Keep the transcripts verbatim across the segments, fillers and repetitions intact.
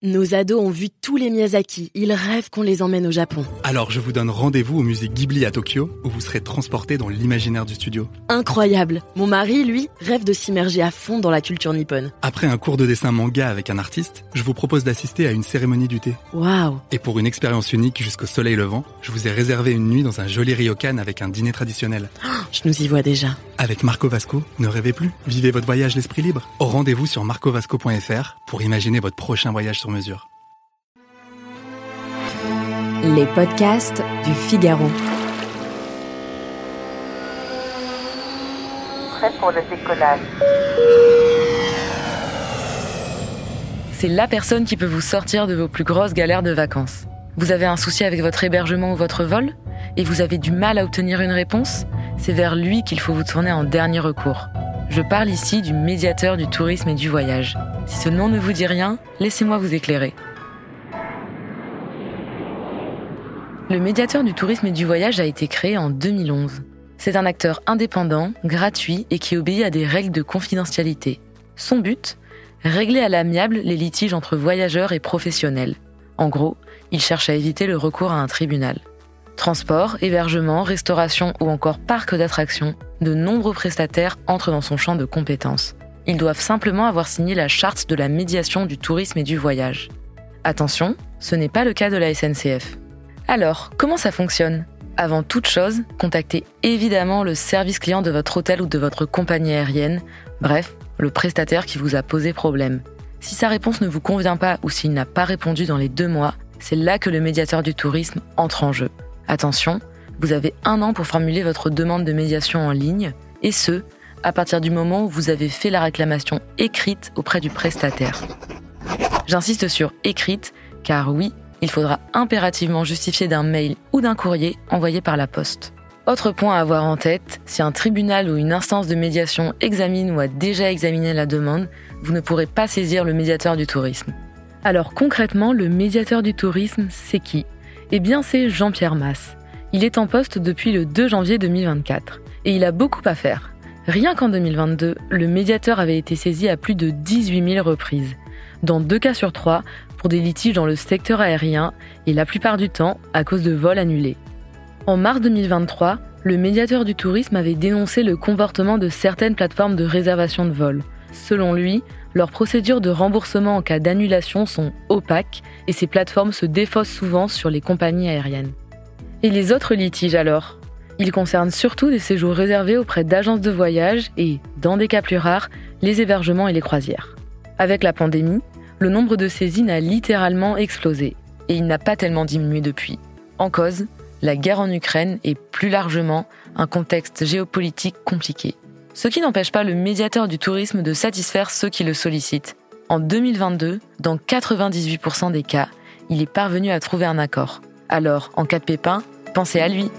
Nos ados ont vu tous les Miyazaki, ils rêvent qu'on les emmène au Japon. Alors je vous donne rendez-vous au musée Ghibli à Tokyo, où vous serez transportés dans l'imaginaire du studio. Incroyable. Mon mari, lui, rêve de s'immerger à fond dans la culture nippone. Après un cours de dessin manga avec un artiste, je vous propose d'assister à une cérémonie du thé. Waouh. Et pour une expérience unique jusqu'au soleil levant, je vous ai réservé une nuit dans un joli ryokan avec un dîner traditionnel. Oh, je nous y vois déjà. Avec Marco Vasco, ne rêvez plus, vivez votre voyage l'esprit libre. Au rendez-vous sur marco vasco point f r pour imaginer votre prochain voyage sur mesure. Les podcasts du Figaro. Prêt pour le décollage. C'est la personne qui peut vous sortir de vos plus grosses galères de vacances. Vous avez un souci avec votre hébergement ou votre vol et vous avez du mal à obtenir une réponse? C'est vers lui qu'il faut vous tourner en dernier recours. Je parle ici du médiateur du tourisme et du voyage. Si ce nom ne vous dit rien, laissez-moi vous éclairer. Le médiateur du tourisme et du voyage a été créé en deux mille onze. C'est un acteur indépendant, gratuit et qui obéit à des règles de confidentialité. Son but ? Régler à l'amiable les litiges entre voyageurs et professionnels. En gros, il cherche à éviter le recours à un tribunal. Transport, hébergement, restauration ou encore parc d'attractions, de nombreux prestataires entrent dans son champ de compétences. Ils doivent simplement avoir signé la charte de la médiation du tourisme et du voyage. Attention, ce n'est pas le cas de la S N C F. Alors, comment ça fonctionne ? Avant toute chose, contactez évidemment le service client de votre hôtel ou de votre compagnie aérienne, bref, le prestataire qui vous a posé problème. Si sa réponse ne vous convient pas ou s'il n'a pas répondu dans les deux mois, c'est là que le médiateur du tourisme entre en jeu. Attention, vous avez un an pour formuler votre demande de médiation en ligne, et ce, à partir du moment où vous avez fait la réclamation écrite auprès du prestataire. J'insiste sur écrite, car oui, il faudra impérativement justifier d'un mail ou d'un courrier envoyé par la poste. Autre point à avoir en tête, si un tribunal ou une instance de médiation examine ou a déjà examiné la demande, vous ne pourrez pas saisir le médiateur du tourisme. Alors concrètement, le médiateur du tourisme, c'est qui ? Eh bien, c'est Jean-Pierre Masse. Il est en poste depuis le deux janvier deux mille vingt-quatre et il a beaucoup à faire. Rien qu'en deux mille vingt-deux, le médiateur avait été saisi à plus de dix-huit mille reprises. Dans deux cas sur trois, pour des litiges dans le secteur aérien et la plupart du temps à cause de vols annulés. En mars deux mille vingt-trois, le médiateur du tourisme avait dénoncé le comportement de certaines plateformes de réservation de vols. Selon lui, leurs procédures de remboursement en cas d'annulation sont opaques et ces plateformes se défaussent souvent sur les compagnies aériennes. Et les autres litiges alors ? Ils concernent surtout des séjours réservés auprès d'agences de voyage et, dans des cas plus rares, les hébergements et les croisières. Avec la pandémie, le nombre de saisines a littéralement explosé et il n'a pas tellement diminué depuis. En cause, la guerre en Ukraine et plus largement un contexte géopolitique compliqué. Ce qui n'empêche pas le médiateur du tourisme de satisfaire ceux qui le sollicitent. En deux mille vingt-deux, dans quatre-vingt-dix-huit pour cent des cas, il est parvenu à trouver un accord. Alors, en cas de pépin, pensez à lui.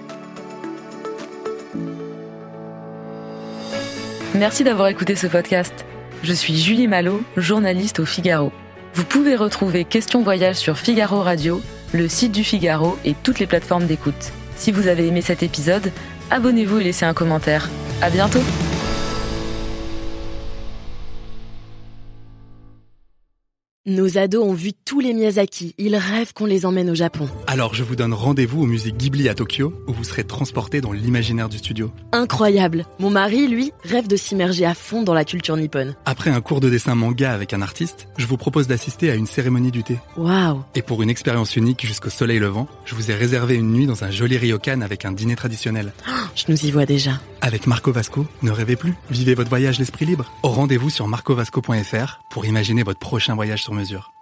Merci d'avoir écouté ce podcast. Je suis Julie Malo, journaliste au Figaro. Vous pouvez retrouver Question Voyage sur Figaro Radio, le site du Figaro et toutes les plateformes d'écoute. Si vous avez aimé cet épisode, abonnez-vous et laissez un commentaire. À bientôt! Nos ados ont vu tous les Miyazaki, ils rêvent qu'on les emmène au Japon. Alors je vous donne rendez-vous au musée Ghibli à Tokyo, où vous serez transportés dans l'imaginaire du studio. Incroyable. Mon mari, lui, rêve de s'immerger à fond dans la culture nippone. Après un cours de dessin manga avec un artiste, je vous propose d'assister à une cérémonie du thé. Waouh. Et pour une expérience unique jusqu'au soleil levant, je vous ai réservé une nuit dans un joli ryokan avec un dîner traditionnel. Oh, je nous y vois déjà. Avec Marco Vasco, ne rêvez plus, vivez votre voyage l'esprit libre. Au rendez-vous sur marco vasco point f r pour imaginer votre prochain voyage sur mesure.